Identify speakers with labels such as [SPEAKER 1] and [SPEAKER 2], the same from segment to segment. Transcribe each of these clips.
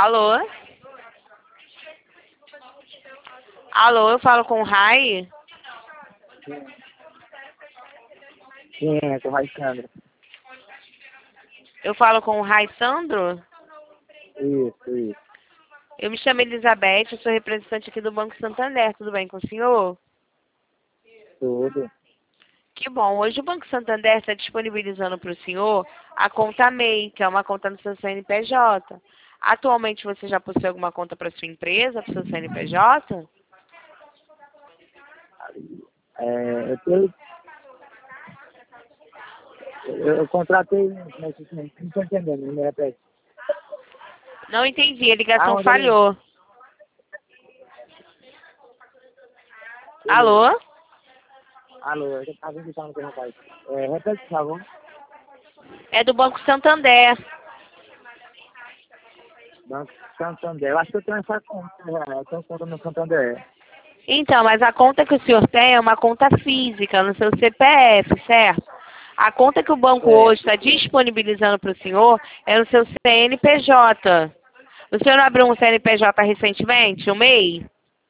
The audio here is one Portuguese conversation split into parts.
[SPEAKER 1] Alô? Alô, eu falo com o Rai?
[SPEAKER 2] Sim, é com o Alexandre.
[SPEAKER 1] Eu falo com o Rai Sandro?
[SPEAKER 2] Isso.
[SPEAKER 1] Eu me chamo Elizabeth, eu sou representante aqui do Banco Santander. Tudo bem com o senhor?
[SPEAKER 2] Tudo.
[SPEAKER 1] Que bom. Hoje o Banco Santander está disponibilizando para o senhor a conta MEI, que é uma conta no seu CNPJ. Atualmente você já possui alguma conta para sua empresa, para o seu CNPJ?
[SPEAKER 2] Eu contratei, mas assim, não estou entendendo, me repete.
[SPEAKER 1] Não entendi, a ligação
[SPEAKER 2] Aonde ele...
[SPEAKER 1] falhou. Alô?
[SPEAKER 2] Alô, eu estava invitando aqui, rapaz. Repete, por favor.
[SPEAKER 1] É do Banco Santander.
[SPEAKER 2] Banco Santander. Eu acho que eu tenho essa conta, né? Eu tenho conta no Santander.
[SPEAKER 1] Então, mas a conta que o senhor tem é uma conta física no seu CPF, certo? A conta que o banco hoje está disponibilizando para o senhor é no seu CNPJ. O senhor não abriu um CNPJ recentemente, um MEI?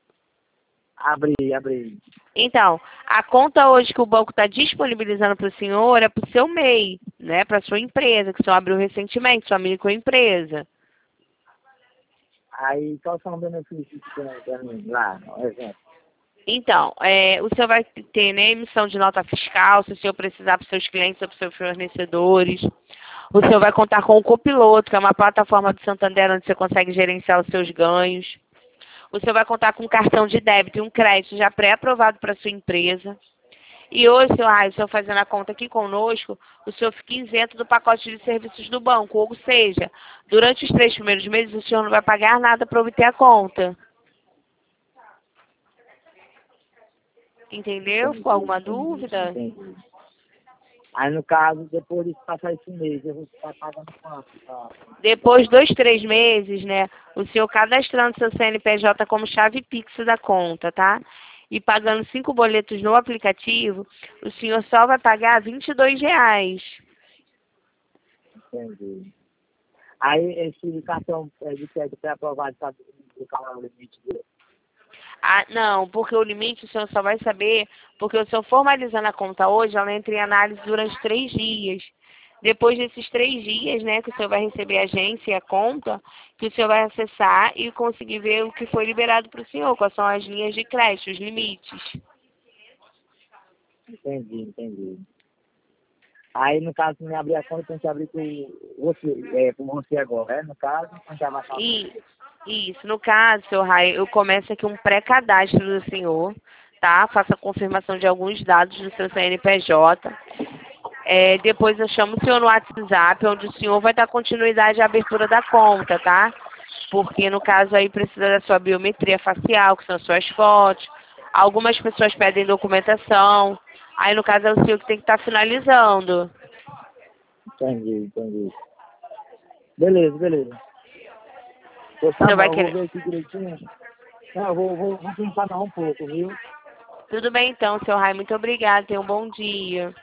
[SPEAKER 2] Abri.
[SPEAKER 1] Então, a conta hoje que o banco está disponibilizando para o senhor é para o seu MEI, né? Para a sua empresa, que o senhor abriu recentemente, sua microempresa.
[SPEAKER 2] Aí, quais são os benefícios que tem pra mim lá, no evento?
[SPEAKER 1] Então, o senhor vai ter, né, emissão de nota fiscal, se o senhor precisar para os seus clientes ou para os seus fornecedores. O senhor vai contar com o Copiloto, que é uma plataforma do Santander onde você consegue gerenciar os seus ganhos. O senhor vai contar com um cartão de débito e um crédito já pré-aprovado para a sua empresa. E hoje, o senhor fazendo a conta aqui conosco, o senhor fica isento do pacote de serviços do banco. Ou seja, durante os 3 primeiros meses, o senhor não vai pagar nada para obter a conta. Entendeu? Ficou alguma dúvida?
[SPEAKER 2] Entendi. Aí, no caso, depois de passar esse mês, eu vou estar pagando quanto? Tá?
[SPEAKER 1] Depois, 2, 3 meses, né? O senhor cadastrando seu CNPJ como chave Pix da conta, tá? E pagando 5 boletos no aplicativo, o senhor só vai pagar R$ 22.
[SPEAKER 2] Entendi. Aí, esse cartão de crédito pré-aprovado, sabe qual é o limite dele?
[SPEAKER 1] Ah, não, porque o limite o senhor só vai saber, porque o senhor formalizando a conta hoje, ela entra em análise durante 3 dias. Depois desses 3 dias, né, que o senhor vai receber a agência e a conta, que o senhor vai acessar e conseguir ver o que foi liberado para o senhor, quais são as linhas de crédito, os limites.
[SPEAKER 2] Entendi. Aí, no caso, se me abrir a conta, tem que abrir com você agora, no caso, tem que abaixar.
[SPEAKER 1] Isso, no caso, seu Rai, eu começo aqui um pré-cadastro do senhor, tá? Faço a confirmação de alguns dados do seu CNPJ. Depois eu chamo o senhor no WhatsApp, onde o senhor vai dar continuidade à abertura da conta, tá? Porque no caso aí precisa da sua biometria facial, que são suas fotos. Algumas pessoas pedem documentação. Aí no caso é o senhor que tem que estar finalizando.
[SPEAKER 2] Entendi. Beleza. Então,
[SPEAKER 1] O
[SPEAKER 2] tá
[SPEAKER 1] senhor
[SPEAKER 2] bom,
[SPEAKER 1] vai
[SPEAKER 2] eu vou
[SPEAKER 1] querer.
[SPEAKER 2] ver aqui direitinho. Não, eu vou pensar mais um pouco, viu?
[SPEAKER 1] Tudo bem então, seu Rai. Muito obrigada. Tenha um bom dia.